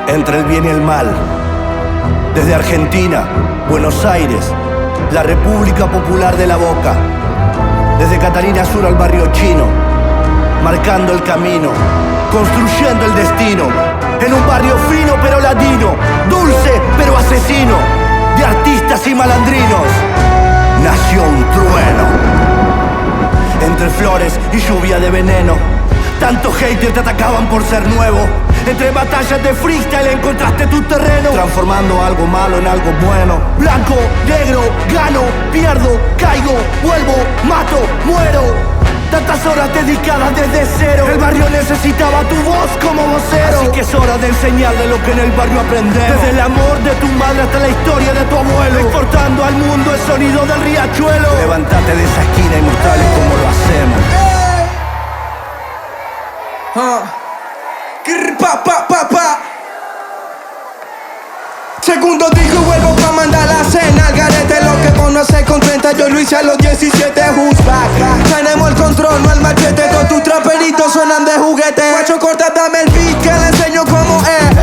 entre el bien y el mal. Desde Argentina, Buenos Aires, la República Popular de la Boca. Desde Catalina Sur al barrio chino, marcando el camino, construyendo el destino. En un barrio fino pero latino, dulce pero asesino, de artistas y malandrinos, nació un trueno. Entre flores y lluvia de veneno, tantos haters te atacaban por ser nuevo. Entre batallas de freestyle encontraste tu terreno, transformando algo malo en algo bueno. Blanco, negro, gano, pierdo, caigo, vuelvo, mato, muero. Tantas horas dedicadas desde cero. El barrio necesitaba tu voz como vocero. Así que es hora de enseñarle lo que en el barrio aprendemos. Desde el amor de tu madre hasta la historia de tu abuelo, exportando al mundo el sonido del riachuelo. Levántate de esa esquina y mostrarles cómo lo hacemos. Segundo disco y vuelvo pa' mandar la cena al garete. Lo que conoces con 30 yo lo hice a los 17. Who's back? Tenemos el control, no el machete. Todos tus traperitos suenan de juguete. Guacho corta, dame el beat que le enseño cómo es.